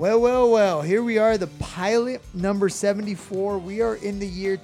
Well. Here we are, the pilot number 74. We are in the year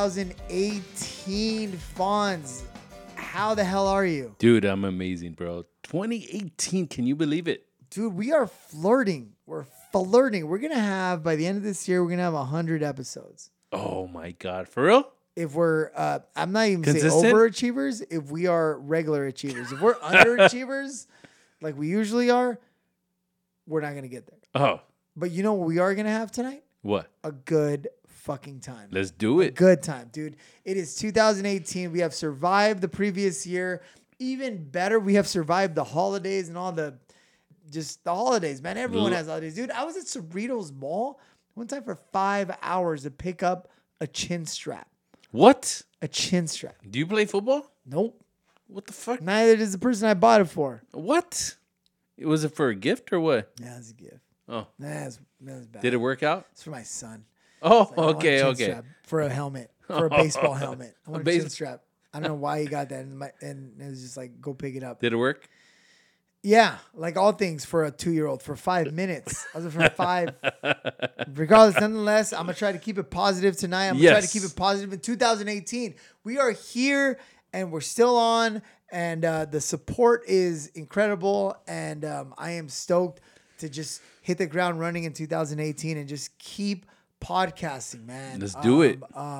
2018. Fonz, how the hell are you? Dude, I'm amazing, bro. 2018, can you believe it? Dude, we are flirting. We're flirting. We're going to have, by the end of this year, we're going to have 100 episodes. Oh, my God. For real? If we're, I'm not even saying Consistent? overachievers, if we are regular achievers. If we're underachievers, like we usually are, we're not going to get there. Oh, But you know what we are going to have tonight? what? A good fucking time. Let's do it. Good time, dude. It is 2018. We have survived the previous year. Even better, we have survived the holidays and all the holidays, man. Everyone has holidays. Dude, I was at Cerritos Mall one time for 5 hours to pick up a chin strap. What? A chin strap. Do you play football? Nope. What the fuck? Neither does the person I bought it for. What? Was it for a gift or what? Yeah, it's a gift. Oh. That's bad. Did it work out? It's for my son. Oh, Like, I want a okay, chin okay. strap for a helmet, for a baseball helmet. I want a chin base- strap. I don't know why he got that, and it was just like, go pick it up. Did it work? Yeah, like all things for a 2-year-old for 5 minutes. I was for 5. Regardless, nonetheless, I'm gonna try to keep it positive tonight. I'm gonna try to keep it positive in 2018. We are here and we're still on, and the support is incredible. And I am stoked to just hit the ground running in 2018 and just keep podcasting, man. Let's do it.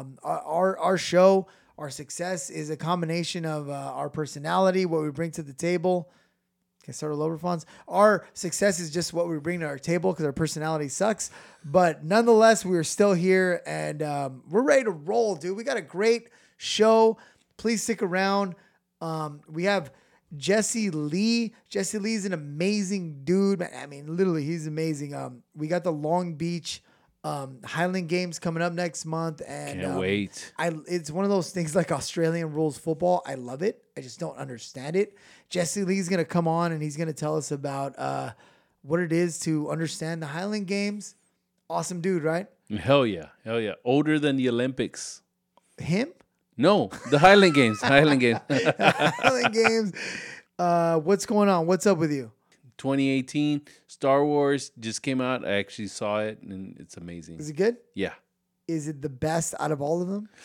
Our show, our success is a combination of our personality, what we bring to the table. Can I start all over, Fonz? Our success is just what we bring to our table because our personality sucks. But nonetheless, we're still here and we're ready to roll, dude. We got a great show. Please stick around. We have Jesse Lee. Jesse Lee is an amazing dude. I mean, literally, he's amazing. We got the Long Beach Highland Games coming up next month. And Can't wait. It's one of those things like Australian rules football. I love it. I just don't understand it. Jesse Lee's going to come on and he's going to tell us about what it is to understand the Highland Games. Awesome dude, right? Hell yeah. Older than the Olympics. Him? No, the Highland Games. Highland Games. Highland Games. What's going on? What's up with you? 2018, Star Wars just came out. I actually saw it, and it's amazing. Is it good? Yeah. Is it the best out of all of them?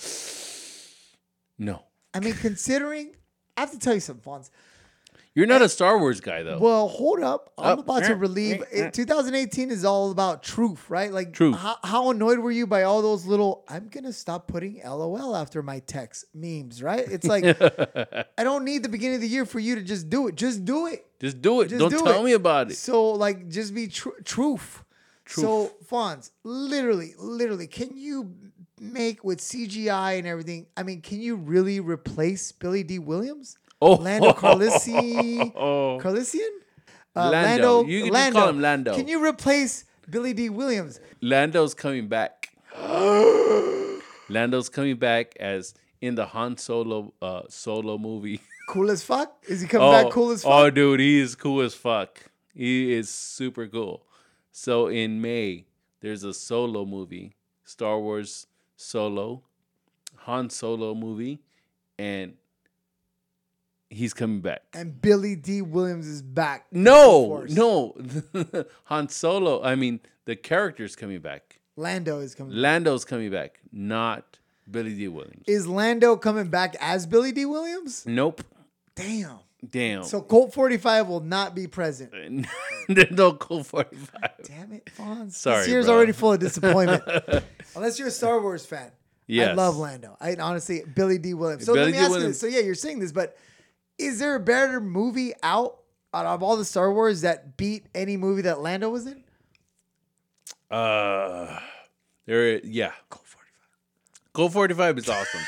No. I mean, considering, I have to tell you something, Fonz. You're not a Star Wars guy, though. Well, hold up. I'm Oh, about to eh, relieve. eh, eh. 2018 is all about truth, right? Like, Truth. How annoyed were you by all those little, I'm going to stop putting LOL after my text memes, right? It's like, I don't need the beginning of the year for you to just do it. Just do it. Just do it. Just Don't do tell it. me about it. So, like, just be truth. So, Fonz, literally, can you make with CGI and everything? I mean, can you really replace Billy D. Williams? Oh. Lando Carlisian? Oh. Carlisian? Lando. You can just call him Lando. Can you replace Billy D. Williams? Lando's coming back. Lando's coming back as in the Han Solo movie. Cool as fuck? Is he coming back cool as fuck? Oh, dude, he is cool as fuck. He is super cool. So in May, there's a Solo movie, Star Wars Solo, Han Solo movie, and he's coming back. And Billy D. Williams is back. No. Han Solo, I mean, the character's coming back. Lando is coming back. Lando's coming back, not Billy D. Williams. Is Lando coming back as Billy D. Williams? Nope. Damn. So Colt 45 will not be present. There's no Colt 45. Damn it, Fonz. Sorry, This year's bro. already full of disappointment. Unless you're a Star Wars fan. Yes. I love Lando. I honestly, Billy D. Williams. So Billy let me D. ask you Williams. this. So yeah, you're saying this, but is there a better movie out of all the Star Wars that beat any movie that Lando was in? Yeah. Colt 45 is awesome.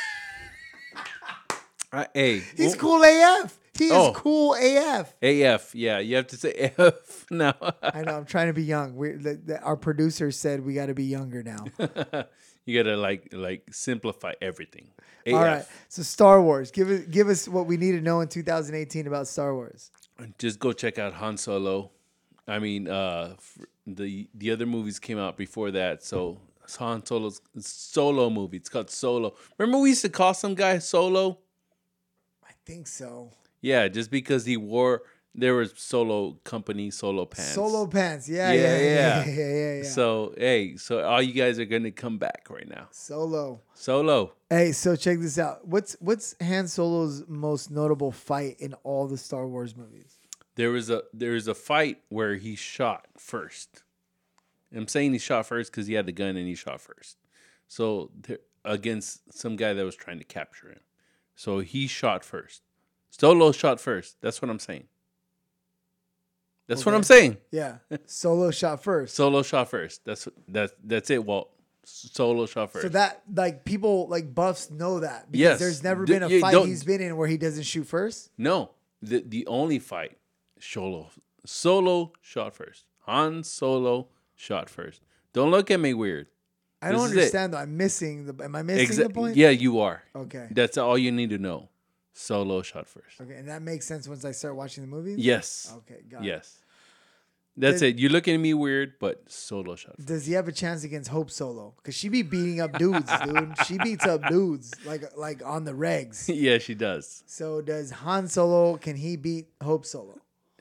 Hey. He's cool AF. He is cool AF. AF. Yeah, you have to say AF now. I know. I'm trying to be young. Our producer said we got to be younger now. You gotta like simplify everything. AF. All right. So Star Wars. Give us what we need to know in 2018 about Star Wars. Just go check out Han Solo. I mean, the other movies came out before that, so it's Han Solo's solo movie. It's called Solo. Remember we used to call some guy Solo? I think so. Yeah, just because he wore There was Solo Company, Solo Pants. Solo Pants. Yeah. So, hey, so all you guys are going to come back right now. Solo. Hey, so check this out. What's Han Solo's most notable fight in all the Star Wars movies? There was a fight where he shot first. I'm saying he shot first because he had the gun and he shot first. So against some guy that was trying to capture him. So he shot first. Solo shot first. That's what I'm saying. That's what I'm saying. Yeah. Solo shot first. Solo shot first. That's it, Walt. Solo shot first. So that, like, people, like, buffs know that. Because Yes. there's never been a fight he's been in where he doesn't shoot first? No. The only fight, Solo shot first. Han Solo shot first. Don't look at me weird. I don't understand, though. Am I missing the point? Yeah, you are. Okay. That's all you need to know. Solo shot first. Okay, and that makes sense once I start watching the movies? Yes. Okay, got it. Yes. That's it. You're looking at me weird, but Solo shot first. Does he have a chance against Hope Solo? Because she be beating up dudes, dude. She beats up dudes, like on the regs. Yeah, she does. So does Han Solo, can he beat Hope Solo?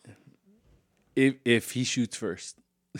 If he shoots first.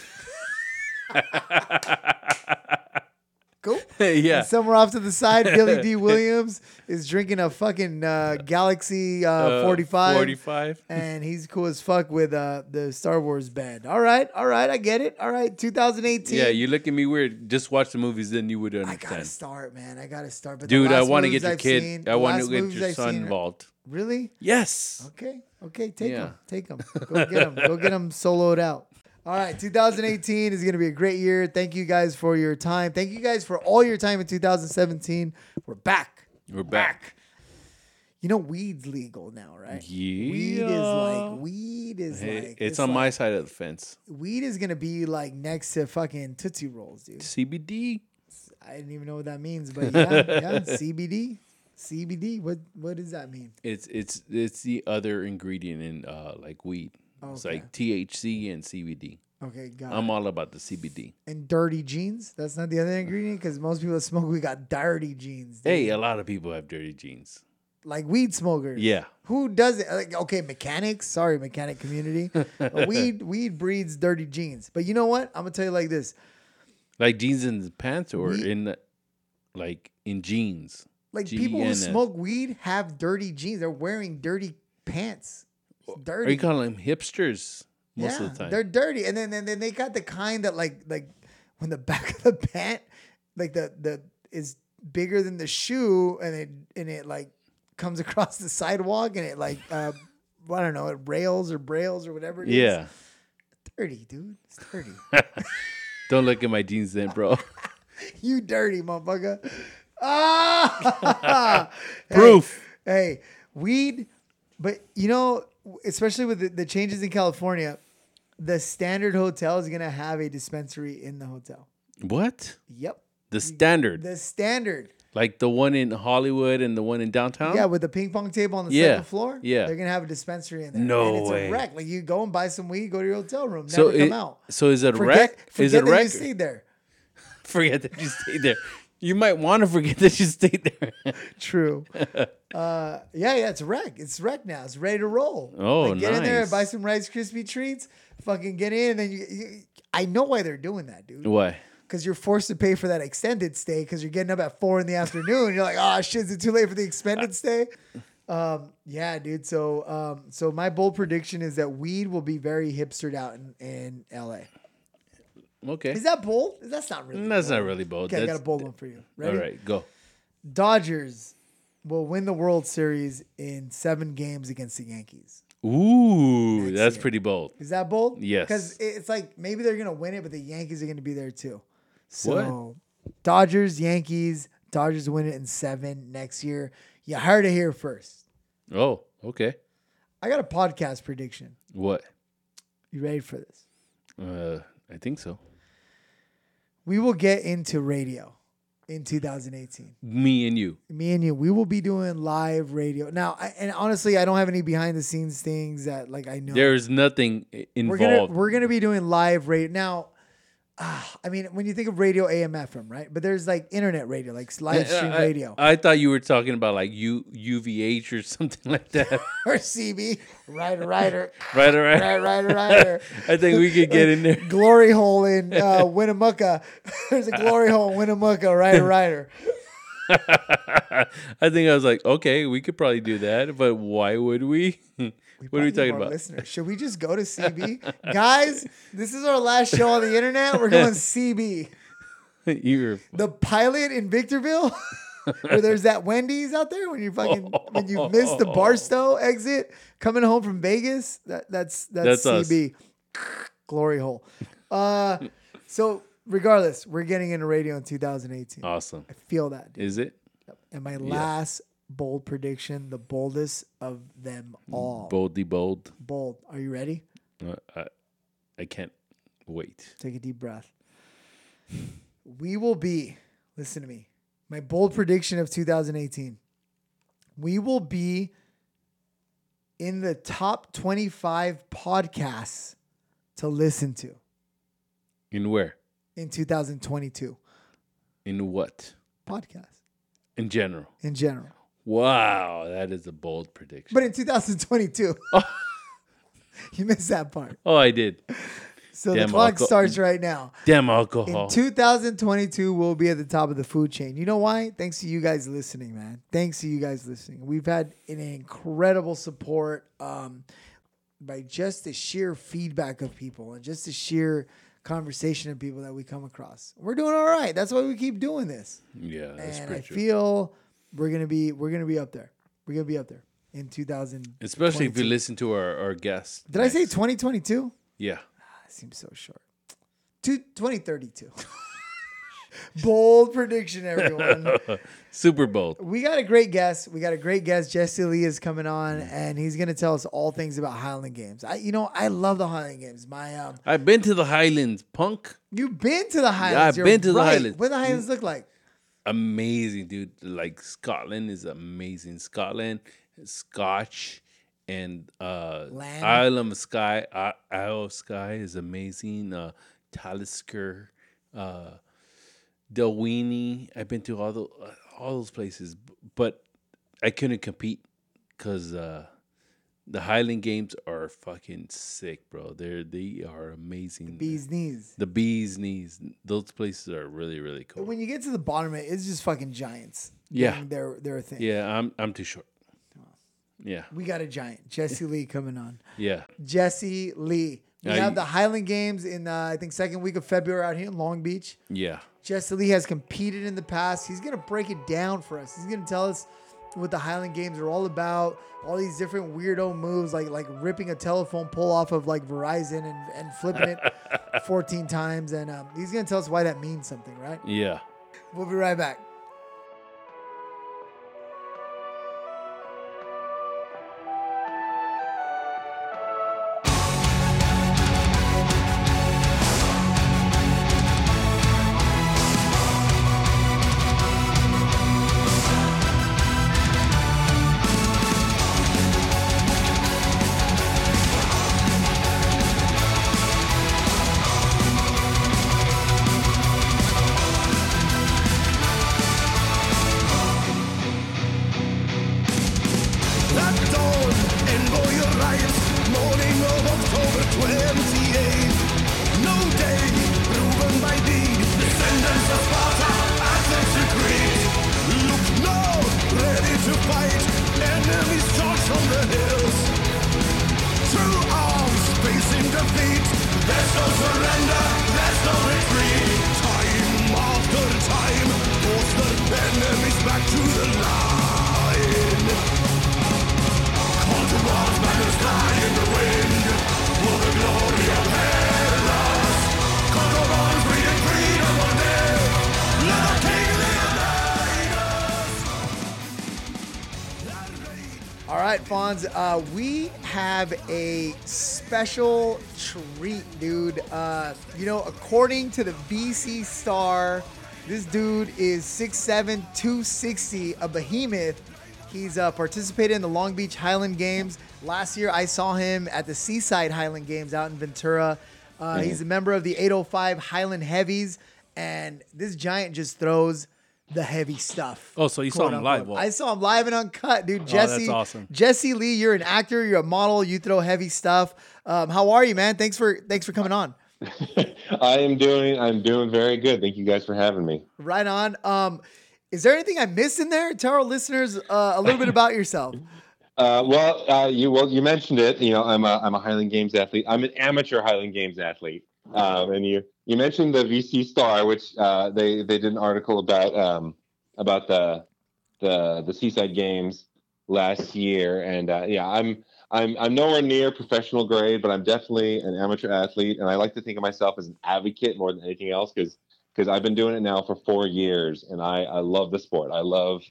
Cool. Yeah. And somewhere off to the side, Billy D. Williams is drinking a fucking Galaxy 45. 45. And he's cool as fuck with the Star Wars band. All right, I get it. All right, 2018. Yeah, you look at me weird. Just watch the movies, then you would I understand. gotta start, man. I gotta start. But dude, I want to get your kid. I want to get your son involved. Really? Yes. Okay. Take him. Go get him. Go get him soloed out. All right, 2018 is going to be a great year. Thank you guys for your time. Thank you guys for all your time in 2017. We're back. You know, weed's legal now, right? Yeah. Weed is like. It's on my side of the fence. Weed is going to be like next to fucking Tootsie Rolls, dude. CBD. I didn't even know what that means, but yeah, CBD. CBD. What does that mean? It's the other ingredient in like weed. Okay. It's like THC and CBD. Okay, got it. I'm all about the CBD. And dirty jeans. That's not the other ingredient because most people that smoke, we got dirty jeans. Dude. Hey, a lot of people have dirty jeans. Like weed smokers. Yeah. Who does it? Like, okay, mechanics. Sorry, mechanic community. Weed breeds dirty jeans. But you know what? I'm gonna tell you like this. Like jeans in the pants or in jeans. Like people who smoke weed have dirty jeans. They're wearing dirty pants. Dirty. Are you calling them hipsters most of the time? They're dirty. And then they got the kind that like when the back of the pant like the is bigger than the shoe and it like comes across the sidewalk and it like I don't know, it rails or brails or whatever it is. Yeah. Dirty, dude. It's dirty. Don't look at my jeans then, bro. You dirty motherfucker. Ah! Proof. Hey, weed, but you know, especially with the changes in California, the Standard Hotel is going to have a dispensary in the hotel. What? Yep. The Standard. The Standard. Like the one in Hollywood and the one in downtown? Yeah, with the ping pong table on the second floor. Yeah. They're going to have a dispensary in there. No and it's way. a wreck. Like you go and buy some weed, go to your hotel room, never come out. So is it a wreck? Is it a wreck? You stayed there. Forget that you stayed there. You might want to forget that you stayed there. True. Yeah, it's a wreck. It's wreck now. It's ready to roll. Oh, like, get in there and nice. buy some Rice Krispie treats. Fucking get in, and then you I know why they're doing that, dude. Why? Because you're forced to pay for that extended stay because you're getting up at 4 PM. You're like, oh shit, is it too late for the extended stay? Yeah, dude. So my bold prediction is that weed will be very hipstered out in LA. Okay. Is that bold? That's not really. That's bold. not really bold. Okay, I got a bold one for you. Ready? All right, go. Dodgers will win the World Series in 7 games against the Yankees. Ooh, Next that's year. pretty bold. Is that bold? Yes. Because it's like maybe they're gonna win it, but the Yankees are gonna be there too. So Dodgers win it in 7 next year. You heard it here first. Oh, okay. I got a podcast prediction. What? You ready for this? I think so. We will get into radio in 2018. Me and you. Me and you, we will be doing live radio. Now, and honestly, I don't have any behind the scenes things that like I know. There's nothing involved. We're gonna be doing live radio. Now, I mean, when you think of radio, AM, FM, right? But there's like internet radio, like live stream radio. I thought you were talking about like UVH or something like that. Or CB, Rider. Right. I think we could get in there. Glory hole in Winnemucca. There's a glory hole in Winnemucca, Rider. I think I was like, okay, we could probably do that, but why would we? What are we talking about? Listeners. Should we just go to CB? Guys, this is our last show on the internet. We're going CB. The pilot in Victorville, where there's that Wendy's out there when you missed the Barstow exit coming home from Vegas. That's CB. Glory hole. So regardless, we're getting into radio in 2018. Awesome. I feel that. Dude. Is it? And my last bold prediction, the boldest of them all. Boldly bold. Bold. Are you ready? I can't wait. Take a deep breath. We will be, listen to me, my bold prediction of 2018. We will be in the top 25 podcasts to listen to. In where? In 2022. In what? Podcast. In general. In general. Wow, that is a bold prediction. But in 2022. Oh. You missed that part. Oh, I did. So the clock starts right now. Damn alcohol. In 2022, we'll be at the top of the food chain. You know why? Thanks to you guys listening, man. Thanks to you guys listening. We've had an incredible support by just the sheer feedback of people and just the sheer conversation of people that we come across. We're doing all right. That's why we keep doing this. Yeah, that's and I true. feel we're gonna be up there. We're gonna be up there in 2000. Especially if you listen to our guests. Did I say 2022? Yeah. That seems so short. 2032. Bold prediction, everyone. Super bold. We got a great guest. Jesse Lee is coming on, and he's going to tell us all things about Highland Games. I love the Highland Games. I've been to the Highlands, punk. You've been to the Highlands. Yeah, I've been to the Highlands. What do the Highlands look like? Amazing, dude. Like Scotland is amazing. Scotland, Scotch, and Isle of Skye. Isle of Skye is amazing. Talisker, Dalwhinnie. I've been to all those places, but I couldn't compete because the Highland Games are fucking sick, bro. They are amazing. The bee's knees. Those places are really, really cool. When you get to the bottom of it, it's just fucking giants. Yeah, they're a thing. Yeah, I'm too short. Yeah, we got a giant, Jesse Lee, coming on. Yeah, Jesse Lee. We have the Highland Games in I think second week of February out here in Long Beach. Yeah, Jesse Lee has competed in the past. He's gonna break it down for us. He's gonna tell us what the Highland Games are all about. All these different weirdo moves, like ripping a telephone pole off of like Verizon and flipping it 14 times. And he's gonna tell us why that means something, right? Yeah. We'll be right back. All right, Fonz, we have a special treat, dude. According to the BC Star, this dude is 6'7", 260, a behemoth. He's participated in the Long Beach Highland Games. Last year, I saw him at the Seaside Highland Games out in Ventura. He's a member of the 805 Highland Heavies, and this giant just throws the heavy stuff. Oh, so you saw him live? Well, I saw him live and uncut, dude. that's awesome. Jesse Lee, you're an actor, you're a model, you throw heavy stuff. How are you, man? Thanks for coming on. I'm doing very good. Thank you guys for having me. Right on. Is there anything I missed in there? Tell our listeners a little bit about yourself. You mentioned it. You know, I'm a Highland Games athlete. I'm an amateur Highland Games athlete. And you mentioned the VC Star, which they did an article about the Seaside Games last year, and I'm nowhere near professional grade, but I'm definitely an amateur athlete, and I like to think of myself as an advocate more than anything else because I've been doing it now for 4 years, and I love the sport. I love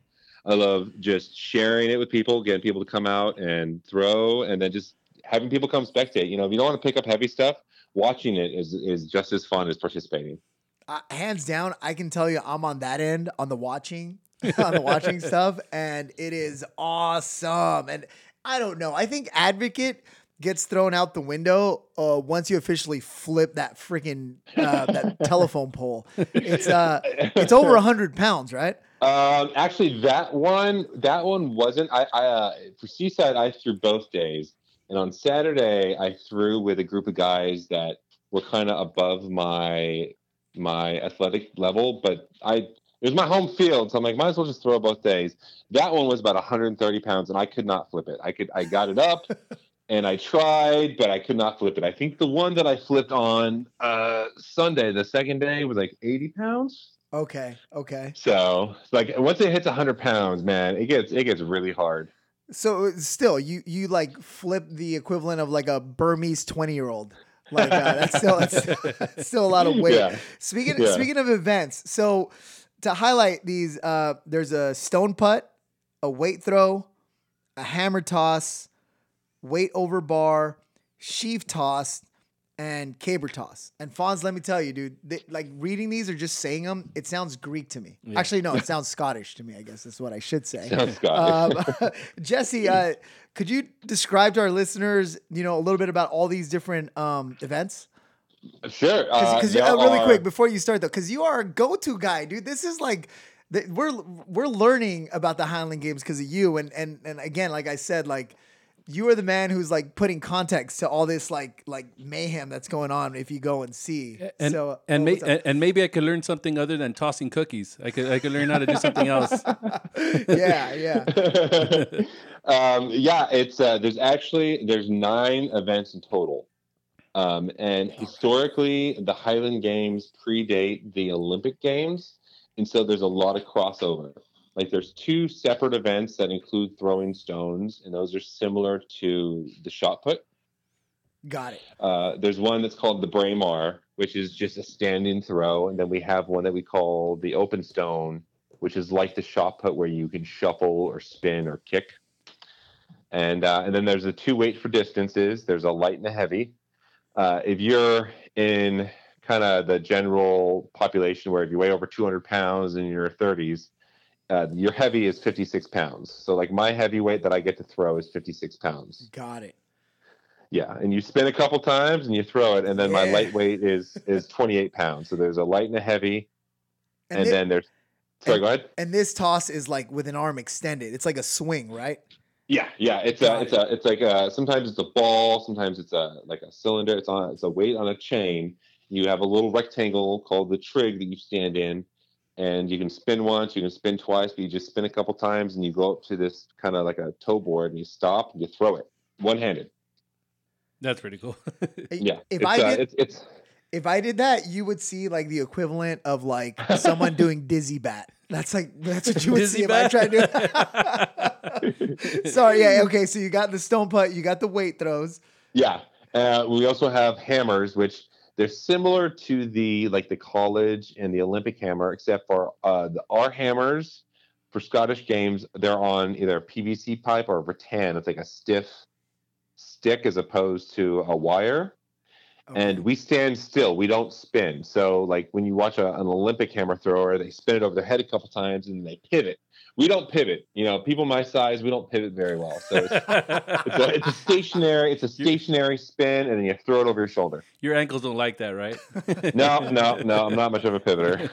just sharing it with people, getting people to come out and throw, and then just having people come spectate. You know, if you don't want to pick up heavy stuff, watching it is just as fun as participating. Hands down, I can tell you I'm on that end, on the watching stuff, and it is awesome. And I don't know, I think advocate gets thrown out the window once you officially flip that freaking that telephone pole. It's over 100 pounds, right? Actually, that one wasn't. I for Seaside, I threw both days, and on Saturday I threw with a group of guys that were kind of above my athletic level, but it was my home field, so I'm like, might as well just throw both days. That one was about 130 pounds, and I could not flip it. I got it up, and I tried, but I could not flip it. I think the one that I flipped on Sunday, the second day, was like 80 pounds. Okay. So like once it hits 100 pounds, man, it gets really hard. So still, you like flip the equivalent of like a Burmese 20-year-old. Like that's still a lot of weight. Yeah. Speaking of events, so to highlight these, there's a stone putt, a weight throw, a hammer toss, weight over bar, sheaf toss, and caber toss. And Fonz, let me tell you, dude, like reading these or just saying them, it sounds Greek to me. Yeah. Actually, no, it sounds Scottish to me, I guess that's what I should say. Sounds Scottish. Jesse, could you describe to our listeners, a little bit about all these different events? Sure. Because really quick before you start though, because you are a go-to guy, dude. This is like we're learning about the Highland Games because of you, and again, like I said, like you are the man who's like putting context to all this like mayhem that's going on if you go and see. And maybe I could learn something other than tossing cookies. I could learn how to do something else. Yeah. There's 9 events in total. And historically, the Highland Games predate the Olympic Games, and so there's a lot of crossover. Like there's 2 separate events that include throwing stones, and those are similar to the shot put. Got it. There's one that's called the Braemar, which is just a standing throw, and then we have one that we call the open stone, which is like the shot put where you can shuffle or spin or kick. And then there's the 2 weight for distances. There's a light and a heavy. If you're in kind of the general population where if you weigh over 200 pounds in your 30s, your heavy is 56 pounds. So like my heavyweight that I get to throw is 56 pounds. Got it. Yeah. And you spin a couple times and you throw it. And then my lightweight is 28 pounds. So there's a light and a heavy. And then there's, sorry, go ahead. And this toss is like with an arm extended. It's like a swing, right? Yeah. It's like sometimes it's a ball, sometimes it's like a cylinder. It's a weight on a chain. You have a little rectangle called the trig that you stand in, and you can spin once, you can spin twice, but you just spin a couple times, and you go up to this kind of like a toe board, and you stop and you throw it one-handed. That's pretty cool. Yeah. If I did that, you would see like the equivalent of like someone doing dizzy bat. That's what you would see if I tried to. Sorry, yeah, okay. So you got the stone putt, you got the weight throws. Yeah, we also have hammers, which they're similar to the college and the Olympic hammer, except for our hammers for Scottish Games, they're on either a PVC pipe or a rattan. It's like a stiff stick as opposed to a wire. Okay. and we stand still. We don't spin. So like when you watch an Olympic hammer thrower, they spin it over their head a couple times and they pivot. We don't pivot. People my size, we don't pivot very well. So it's a stationary spin, and then you throw it over your shoulder. Your ankles don't like that, right? No, I'm not much of a pivoter.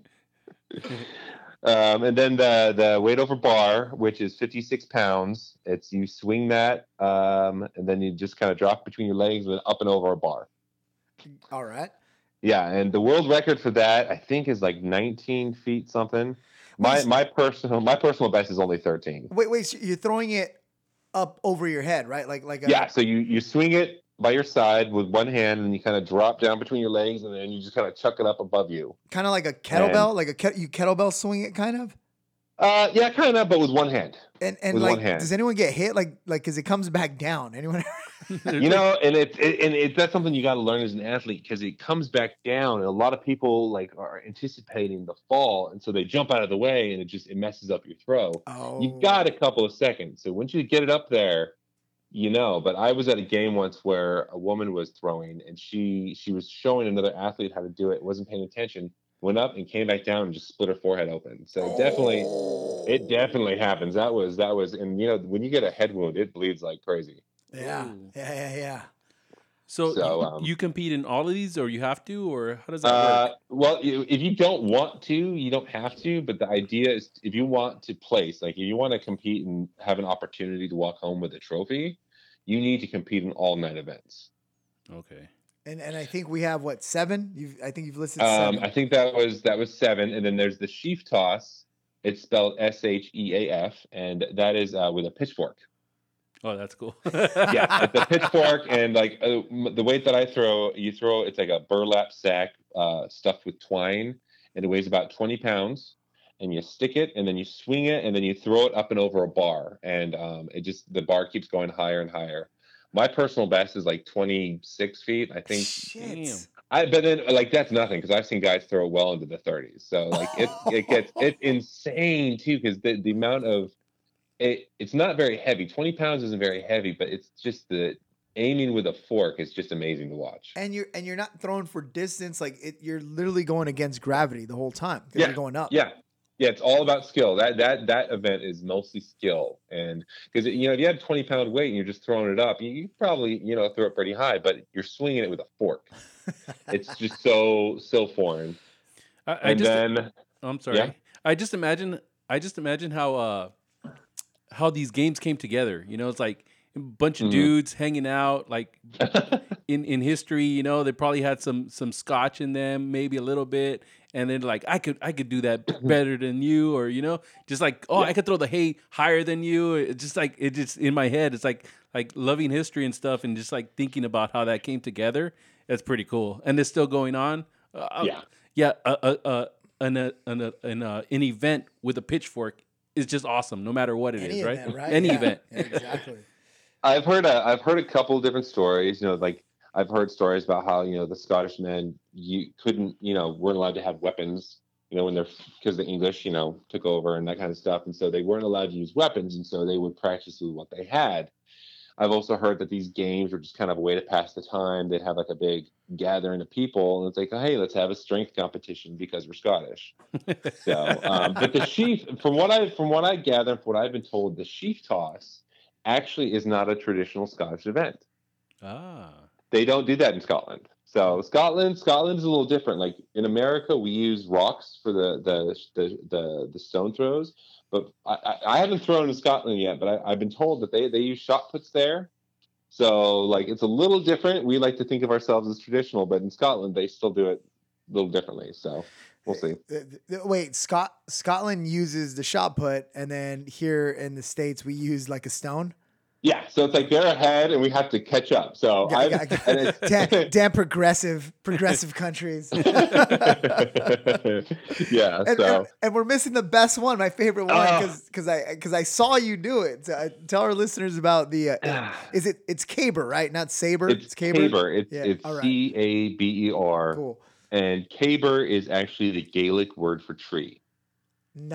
And then the weight over bar, which is 56 pounds. It's you swing that, and then you just kind of drop between your legs and up and over a bar. All right. Yeah, and the world record for that I think is like 19 feet something. My personal best is only 13. Wait. So you're throwing it up over your head, right? Like a, Yeah, so you swing it by your side with one hand, and you kind of drop down between your legs, and then you just kind of chuck it up above you. kind of like a kettlebell, you kettlebell swing it kind of. Yeah, kind of, but with one hand. And With like, one hand. does anyone get hit? Like, because it comes back down. Anyone? And it's that's something you got to learn as an athlete, because it comes back down, and a lot of people like are anticipating the fall, and so they jump out of the way, and it messes up your throw. Oh. You got a couple of seconds, so once you get it up there, But I was at a game once where a woman was throwing, and she was showing another athlete how to do it, wasn't paying attention, went up and came back down and just split her forehead open. So it definitely happens. That was, and when you get a head wound, it bleeds like crazy. Yeah. Ooh. Yeah. So, you compete in all of these, or you have to, or how does that work? Well, if you don't want to, you don't have to. But the idea is, if you want to place, like if you want to compete and have an opportunity to walk home with a trophy, you need to compete in all 9 events. Okay. And I think we have 7? I think you've listed 7. I think that was 7, and then there's the sheaf toss. It's spelled SHEAF, and that is with a pitchfork. Oh, that's cool. Yeah, it's a pitchfork, and like the weight that I throw, it's like a burlap sack stuffed with twine, and it weighs about 20 pounds. And you stick it, and then you swing it, and then you throw it up and over a bar, and the bar keeps going higher and higher. My personal best is like 26 feet, I think. Shit. But then like that's nothing, because I've seen guys throw it well into the 30s. So like it's insane too, because the amount of it's not very heavy. 20 pounds isn't very heavy, but it's just the aiming with a fork is just amazing to watch. And you're not throwing for distance, you're literally going against gravity the whole time. Yeah, you're going up. Yeah, it's all about skill. That event is mostly skill, and because if you have 20-pound weight and you're just throwing it up, you probably throw it pretty high, but you're swinging it with a fork. It's just so foreign. I'm sorry. Yeah? I just imagine how these games came together. It's like a bunch of dudes hanging out, like in history. They probably had some scotch in them, maybe a little bit, and then like I could do that better than you, or just like I could throw the hay higher than you. It's just like it just in my head. It's like loving history and stuff, and just like thinking about how that came together. It's pretty cool, and it's still going on. An event with a pitchfork is just awesome, no matter what it is, right? Event, right? Any Yeah. event. Yeah, exactly. I've heard a couple of different stories. Like I've heard stories about how the Scottish men weren't allowed to have weapons. When they're because the English took over and that kind of stuff, and so they weren't allowed to use weapons, and so they would practice with what they had. I've also heard that these games were just kind of a way to pass the time. They'd have like a big gathering of people, and it's like, oh, hey, let's have a strength competition because we're Scottish. So, but the sheaf, from what I gather, from what I've been told, the sheaf toss actually is not a traditional Scottish event. They don't do that in Scotland. So Scotland is a little different. Like in America, we use rocks for the stone throws. But I haven't thrown in Scotland yet, but I've been told that they use shot puts there. So like it's a little different. We like to think of ourselves as traditional, but in Scotland they still do it a little differently. So we'll see. Wait, Scotland uses the shot put, and then here in the States we use like a stone. Yeah, so it's like they're ahead, and we have to catch up. So damn progressive countries. Yeah, and we're missing the best one, my favorite one, because I saw you do it. So tell our listeners about the. It's caber, right? Not saber. It's caber. It's CABER. Cool. And caber is actually the Gaelic word for tree.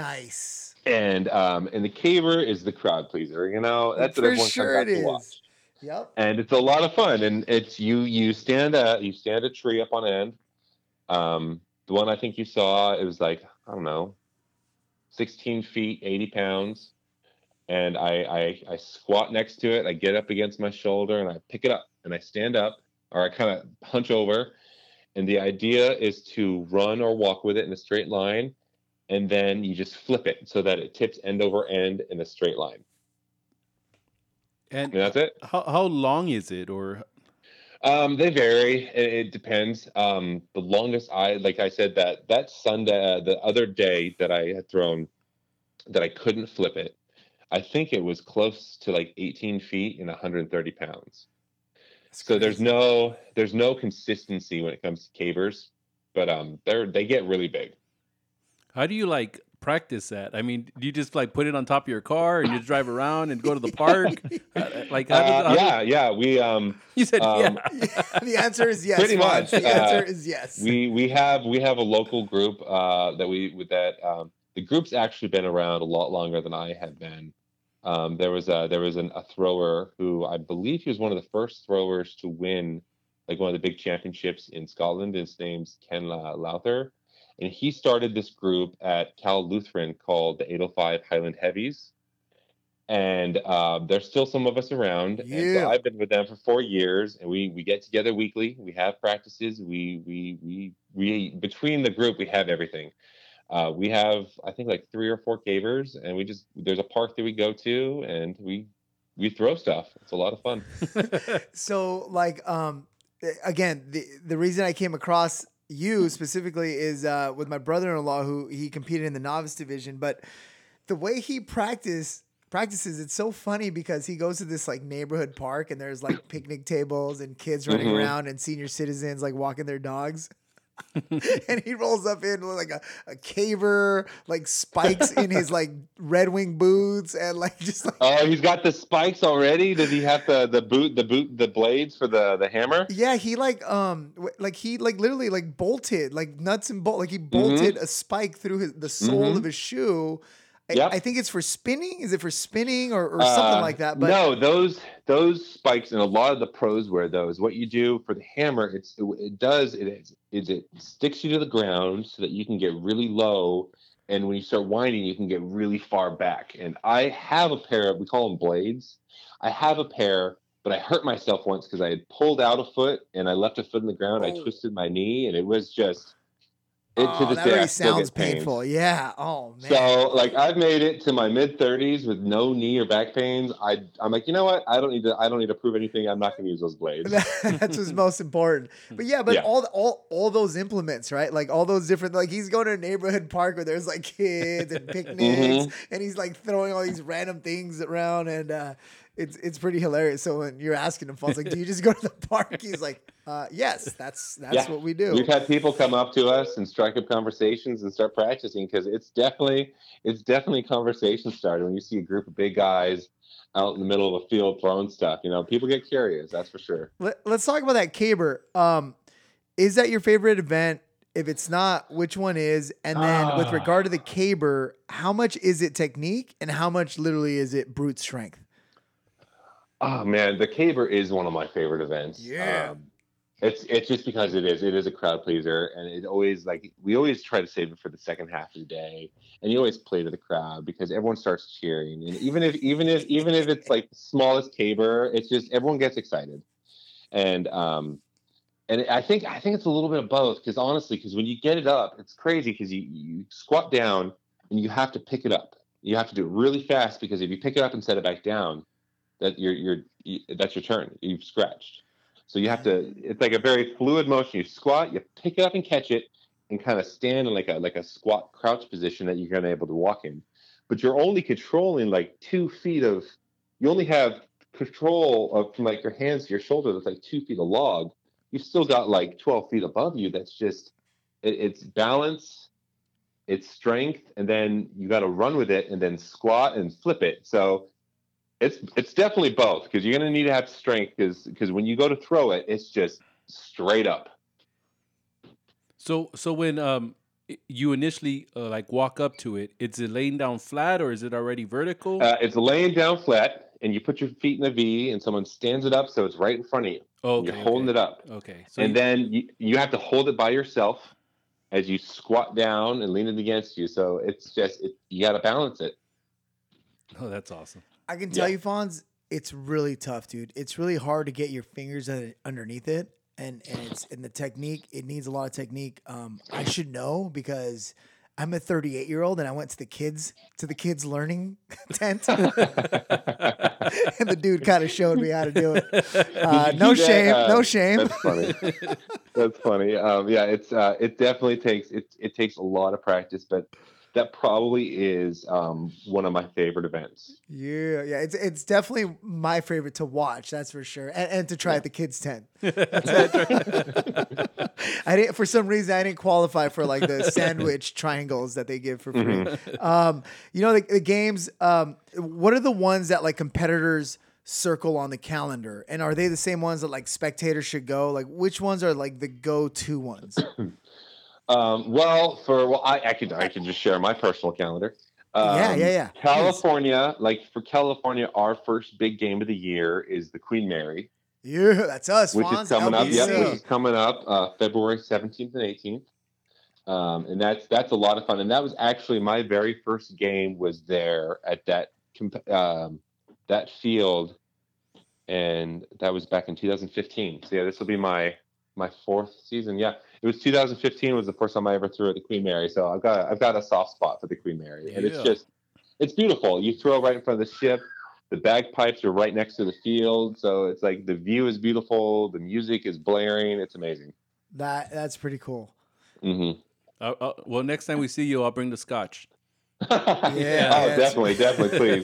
Nice. And the caber is the crowd pleaser. That's what everyone comes out to watch. Yep. and it's a lot of fun. And it's you stand a tree up on end. The one I think you saw, it was like, I don't know, 16 feet, 80 pounds. And I squat next to it. I get up against my shoulder and I pick it up and I stand up, or I kind of hunch over. And the idea is to run or walk with it in a straight line. And then you just flip it so that it tips end over end in a straight line. And And that's it. how long is it? Or They vary. It depends. The longest like I said, that Sunday, the other day that I had thrown, that I couldn't flip it, I think it was close to like 18 feet and 130 pounds. That's So crazy. there's no consistency when it comes to cavers, but they get really big. how do you like practice that? I mean, do you just like put it on top of your car and just drive around and go to the park? Like Yeah. We you said um, The answer is yes. Pretty Fonz. much. The answer is yes. we have a local group the group's actually been around a lot longer than I have been. There was a thrower who, I believe he was one of the first throwers to win like one of the big championships in Scotland. His name's Ken Lowther, and he started this group at Cal Lutheran called the 805 Highland Heavies. And there's still some of us around, and so Yeah. I've been with them for 4 years, and we get together weekly. We have practices. We between the group, we have everything. We have, I think, like 3 or 4 cavers, and there's a park that we go to, and we throw stuff. It's a lot of fun. So like again, the reason I came across you specifically is with my brother-in-law, who he competed in the novice division, but the way he practices, it's so funny because he goes to this like neighborhood park and there's like picnic tables and kids running around and senior citizens like walking their dogs. And he rolls up in with like a caver, like spikes in his like Red Wing boots, and like just like, Oh, he's got the spikes already. Does he have the blades for the hammer? yeah, he like like he like literally like bolted like nuts and bolt, like he bolted a spike through the sole of his shoe. Yep. I think it's for spinning. Is it for spinning or something like that? But no, those spikes, and a lot of the pros wear those. What you do for the hammer, it sticks you to the ground so that you can get really low, and when you start winding, you can get really far back. And I have a pair of, we call them blades. I have a pair, but I hurt myself once because I had pulled out a foot and I left a foot in the ground. I twisted my knee, and it was just. that really sounds painful. Yeah. Oh man. So like I've made it to my mid-30s with no knee or back pains. I'm like, you know what? I don't need to prove anything. I'm not going to use those blades. That's what's most important. But yeah, all those implements, right? Like all those different, like he's going to a neighborhood park where there's like kids and picnics, and he's like throwing all these random things around, and it's pretty hilarious. So when you're asking him, Fonz, like, do you just go to the park? He's like, yes, that's what we do. We've had people come up to us and strike up conversations and start practicing, because it's definitely conversation starter when you see a group of big guys out in the middle of a field throwing stuff. You know, people get curious. That's for sure. Let's talk about that caber. Is that your favorite event? If it's not, which one is? And then with regard to the caber, how much is it technique and how much literally is it brute strength? Oh man, the caber is one of my favorite events. Yeah. It's just because it is a crowd pleaser, and it always, like, we always try to save it for the second half of the day, and you always play to the crowd because everyone starts cheering, and even if it's like the smallest caber, it's just everyone gets excited, and I think it's a little bit of both, because honestly, because when you get it up, it's crazy because you squat down and you have to pick it up. You have to do it really fast, because if you pick it up and set it back down, that's your turn. You've scratched. So you have to, it's like a very fluid motion. You squat, you pick it up and catch it, and kind of stand in like a squat crouch position that you're going to be able to walk in. But you're only controlling like 2 feet you only have control of from like your hands to your shoulder. That's like 2 feet of log. You've still got like 12 feet above you. That's just, it's balance, it's strength, and then you got to run with it and then squat and flip it. So it's definitely both, because you're going to need to have strength, because when you go to throw it, it's just straight up. So when you initially like walk up to it, is it laying down flat or is it already vertical? It's laying down flat. and you put your feet in a V, and someone stands it up so it's right in front of you. Oh, And okay, you're holding okay. it up, Okay. So and then you have to hold it by yourself as you squat down and lean it against you. So it's just you got to balance it. oh, that's awesome. I can tell Yeah. you, Fonz, it's really tough, dude. It's really hard to get your fingers underneath it, and it's in the technique. It needs a lot of technique. I should know because I'm a 38-year-old and I went to the kids learning tent, and the dude kind of showed me how to do it. Did you No do that? shame, no shame. That's funny. That's funny. Yeah, it definitely takes it takes a lot of practice, but that probably is one of my favorite events. Yeah, it's definitely my favorite to watch. That's for sure, and to try at the kids' tent. I didn't, for some reason, I didn't qualify for like the sandwich triangles that they give for free. You know, the games. What are the ones that like competitors circle on the calendar, and are they the same ones that like spectators should go? Like, which ones are like the go-to ones? I could just share my personal calendar. Yeah. Please. California, like for California, our first big game of the year is the Queen Mary, Yeah, that's us, which Fonz, is coming up. LBC. Yep, which is coming up February 17th and 18th. And that's a lot of fun. And that was actually my very first game was there at that field, and that was back in 2015. So yeah, this will be my fourth season. Yeah, it was 2015 was the first time I ever threw at the Queen Mary. So I've got a soft spot for the Queen Mary, and it's beautiful. You throw right in front of the ship. The bagpipes are right next to the field, so it's like the view is beautiful. The music is blaring. It's amazing. That's pretty cool. Mm-hmm. Well, next time we see you, I'll bring the scotch. Yeah. Definitely, please.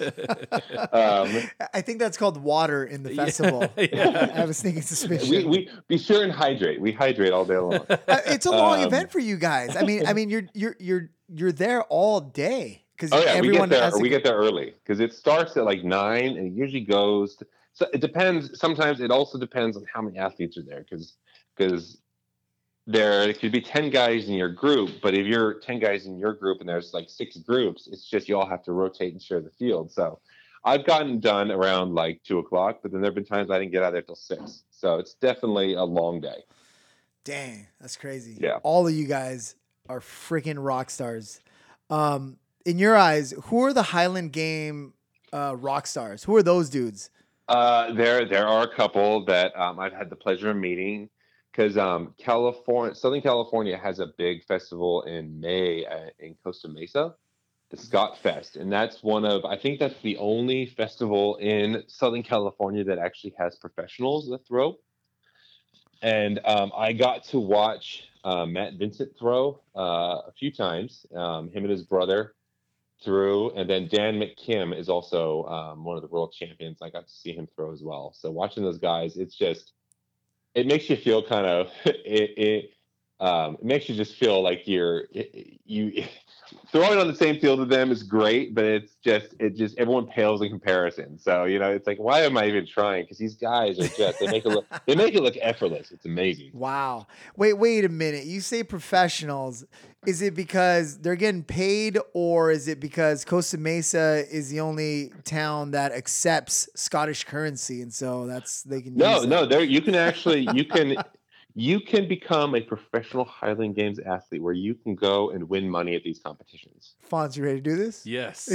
I think that's called water in the festival. Yeah. I have a sneaking suspicion. We be sure and hydrate. We hydrate all day long. It's a long event for you guys. I mean, you're there all day because everyone we get there early because it starts at like 9 and it usually goes. So it depends. Sometimes it also depends on how many athletes are there because there could be 10 guys in your group, but if you're 10 guys in your group and there's like 6 groups, it's just you all have to rotate and share the field. So I've gotten done around like 2:00, but then there have been times I didn't get out of there till 6. So it's definitely a long day. Dang, that's crazy. Yeah. All of you guys are freaking rock stars. In your eyes, who are the Highland Game rock stars? Who are those dudes? There are a couple that I've had the pleasure of meeting. Because Southern California has a big festival in May in Costa Mesa, the Scott Fest, and I think that's the only festival in Southern California that actually has professionals that throw. And I got to watch Matt Vincent throw a few times. Him and his brother threw, and then Dan McKim is also one of the world champions. I got to see him throw as well. So watching those guys, it makes you feel kind of it makes you just feel like you throwing on the same field with them is great, but it just everyone pales in comparison. So it's like, why am I even trying? Because these guys are just they make it look effortless. It's amazing. Wow. Wait a minute. You say professionals. Is it because they're getting paid, or is it because Costa Mesa is the only town that accepts Scottish currency, and so they can use it? No. There you can become a professional Highland Games athlete where you can go and win money at these competitions. Fonz, you ready to do this? Yes.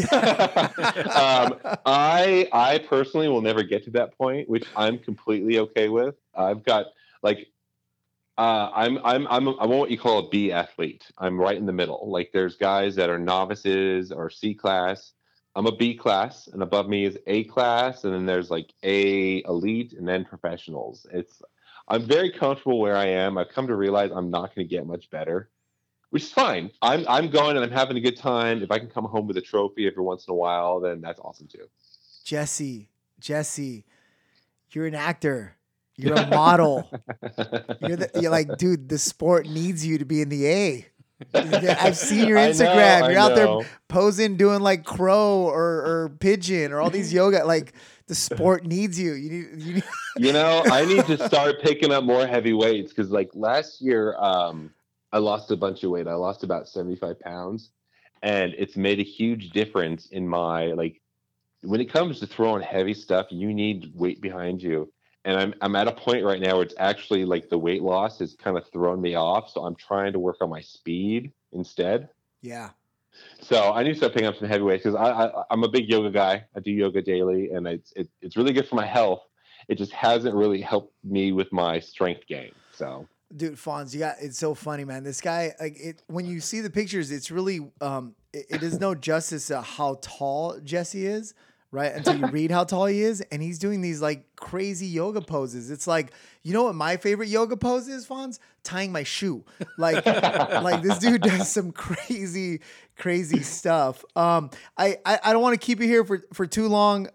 I personally will never get to that point, which I'm completely okay with. I've got like. I'm what you call a B athlete. I'm right in the middle. Like there's guys that are novices or C class. I'm a B class, and above me is A class, and then there's like A elite, and then professionals. I'm very comfortable where I am. I've come to realize I'm not going to get much better, which is fine. I'm going and I'm having a good time. If I can come home with a trophy every once in a while, then that's awesome too. Jesse, you're an actor. You're a model. You're like, dude, the sport needs you to be in the A. I've seen your Instagram. You're out there posing, doing like crow or pigeon or all these yoga. Like the sport needs you. You need. I need to start picking up more heavy weights because like last year, I lost a bunch of weight. I lost about 75 pounds, and it's made a huge difference in my like when it comes to throwing heavy stuff, you need weight behind you. And I'm at a point right now where it's actually like the weight loss has kind of thrown me off. So I'm trying to work on my speed instead. Yeah. So I need to start picking up some heavy weights because I'm a big yoga guy. I do yoga daily, and it's really good for my health. It just hasn't really helped me with my strength game. So Dude, Fonz, it's so funny, man. This guy, when you see the pictures, it's really, it is no justice to how tall Jesse is, right? Until you read how tall he is, and he's doing these like crazy yoga poses. It's like, you know what my favorite yoga pose is, Fonz? Tying my shoe. Like this dude does some crazy, crazy stuff. I don't want to keep you here for too long.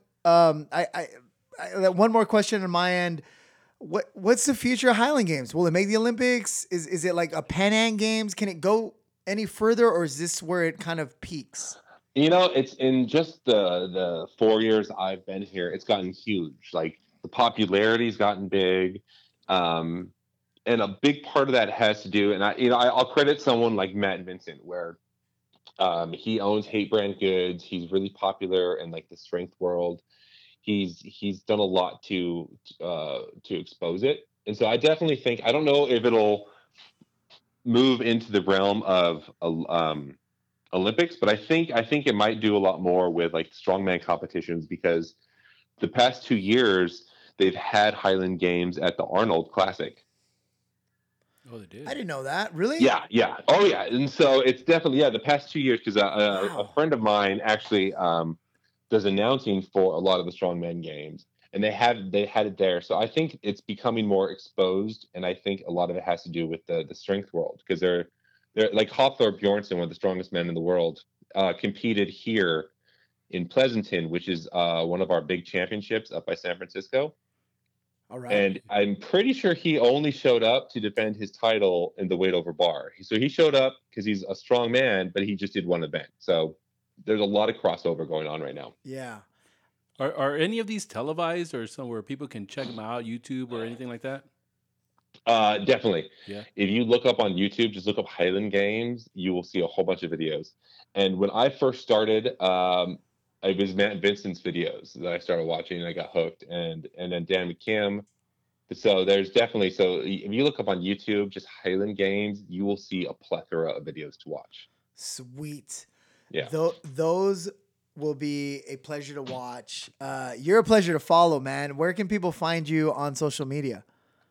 One more question on my end. What's the future of Highland Games? Will it make the Olympics? Is it like a Pan Am Games? Can it go any further, or is this where it kind of peaks? it's in just the 4 years I've been here, it's gotten huge. Like the popularity's gotten big, and a big part of that has to do. And I'll credit someone like Matt Vincent, where he owns Hate Brand Goods. He's really popular in like the strength world. He's done a lot to expose it, and so I definitely think, I don't know if it'll move into the realm of Olympics, but I think it might do a lot more with like strongman competitions, because the past 2 years they've had Highland Games at the Arnold Classic. Oh, they did. I didn't know that. Really? Yeah. Oh, yeah. And so it's definitely, the past 2 years, because Wow. a friend of mine actually does announcing for a lot of the strongman games, and they had it there. So I think it's becoming more exposed, and I think a lot of it has to do with the strength world, because they're like Hafthor Bjornsson, one of the strongest men in the world, competed here in Pleasanton, which is one of our big championships up by San Francisco. All right. And I'm pretty sure he only showed up to defend his title in the weight over bar. So he showed up because he's a strong man, but he just did one event. So there's a lot of crossover going on right now. Yeah. Are any of these televised or somewhere people can check them out, YouTube or anything like that? Definitely. Yeah. If you look up on YouTube, just look up Highland Games, you will see a whole bunch of videos. And when I first started, it was Matt Vincent's videos that I started watching, and I got hooked. And then Dan McKim. So there's definitely, so if you look up on YouTube, just Highland Games, you will see a plethora of videos to watch. Sweet. Yeah. Those will be a pleasure to watch. You're a pleasure to follow, man. Where can people find you on social media?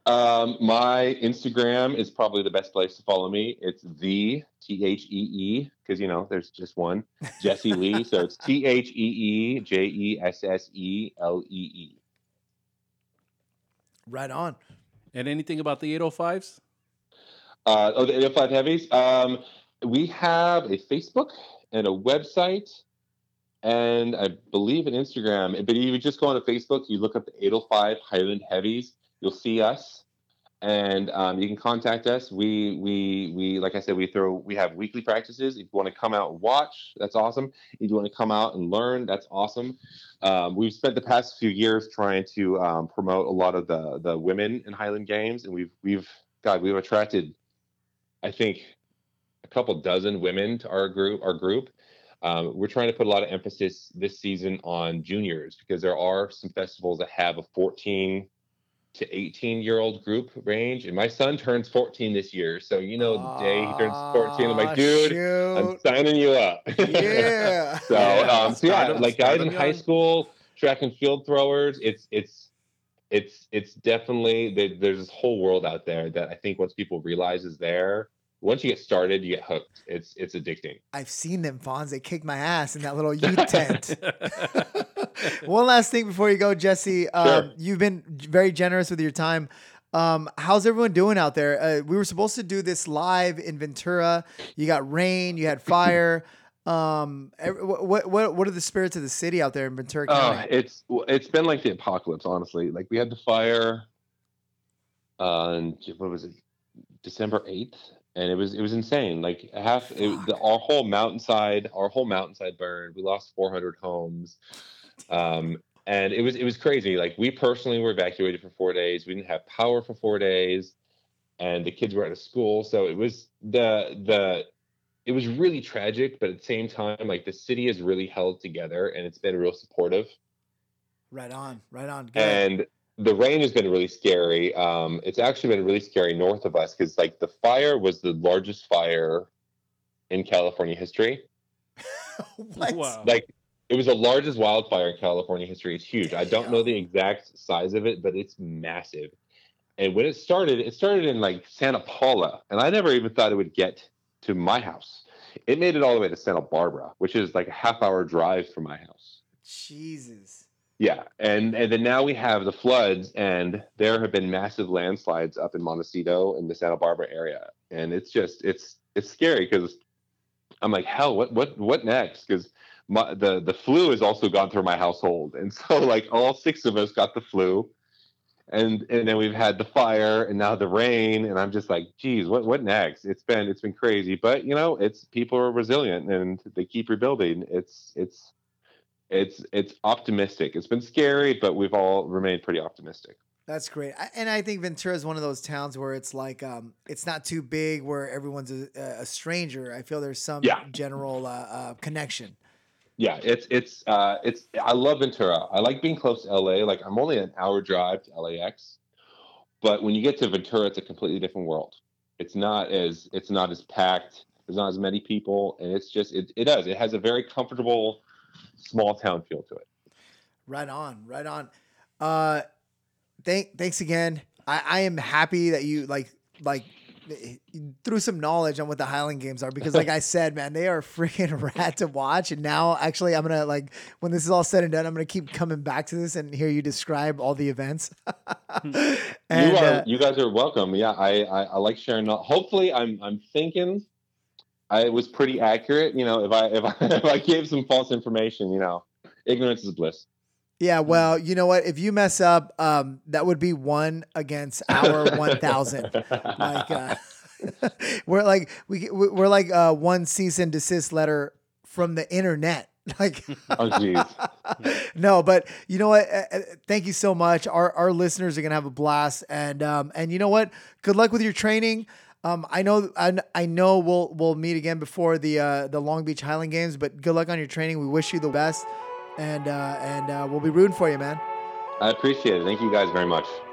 My Instagram is probably the best place to follow me. It's the THEE, because there's just one, Jesse Lee. So it's THEEJESSELEE. Right on. And anything about the 805s? The 805 Heavies. We have a Facebook and a website, and I believe an Instagram. But if you just go on to Facebook, you look up the 805 Highland Heavies, you'll see us, and you can contact us. We like I said, we have weekly practices. If you want to come out and watch, that's awesome. If you want to come out and learn, that's awesome. We've spent the past few years trying to promote a lot of the women in Highland Games, and we've attracted, I think, a couple dozen women to our group. We're trying to put a lot of emphasis this season on juniors, because there are some festivals that have a 14 to 18-year-old group range, and my son turns 14 this year. So the day he turns 14, I'm like, dude, shoot. I'm signing you up. Yeah. So like guys in Start 'em high young. school, track and field throwers, it's definitely, there's this whole world out there that I think once people realize is there, once you get started, you get hooked. It's addicting. I've seen them, Fonz. They kicked my ass in that little youth tent. One last thing before you go, Jesse. Sure. You've been very generous with your time. How's everyone doing out there? We were supposed to do this live in Ventura. You got rain. You had fire. What are the spirits of the city out there in Ventura County? It's been like the apocalypse, honestly. Like we had the fire on, what was it, December 8th, and it was insane. Like our whole mountainside burned. We lost 400 homes. And it was crazy. Like we personally were evacuated for 4 days. We didn't have power for 4 days, and the kids were out of school. So it was the it was really tragic, but at the same time, like the city has really held together and it's been real supportive. Right on. Right on. Good. And the rain has been really scary. It's actually been really scary north of us because like the fire was the largest fire in California history. What? Wow. Like it was the largest wildfire in California history. It's huge. I don't know Damn. the exact size of it, but it's massive. And when it started in like Santa Paula, and I never even thought it would get to my house. It made it all the way to Santa Barbara, which is like a half-hour drive from my house. Jesus. Yeah, and then now we have the floods, and there have been massive landslides up in Montecito in the Santa Barbara area, and it's just it's scary because I'm like, hell, what next? Because the flu has also gone through my household, and so like all six of us got the flu, and then we've had the fire, and now the rain, and I'm just like, geez, what next? It's been crazy, but you know, it's people are resilient and they keep rebuilding. It's optimistic. It's been scary, but we've all remained pretty optimistic. That's great. And I think Ventura is one of those towns where it's like, it's not too big where everyone's a stranger. I feel there's some Yeah. general connection. Yeah, it's I love Ventura. I like being close to LA. Like I'm only an hour drive to LAX, but when you get to Ventura, it's a completely different world. It's not as packed. There's not as many people, and it's just it has a very comfortable small town feel to it. Right on. Right on. Thanks again. I am happy that you like threw some knowledge on what the Highland Games are because, like I said, man, they are freaking rad to watch. And now, actually, I'm gonna like when this is all said and done, I'm gonna keep coming back to this and hear you describe all the events. And You guys are welcome. Yeah, I like sharing. Hopefully, I'm thinking I was pretty accurate. You know, if I gave some false information, you know, ignorance is bliss. yeah, well, you know what? If you mess up, that would be 1 against our 1,000. Like, we're like we're like one cease and desist letter from the internet. Like, Oh, jeez. no, but you know what? Thank you so much. Our listeners are gonna have a blast, and you know what? Good luck with your training. I know we'll meet again before the Long Beach Highland Games, but good luck on your training. We wish you the best, and we'll be rooting for you, man. I appreciate it. Thank you guys very much.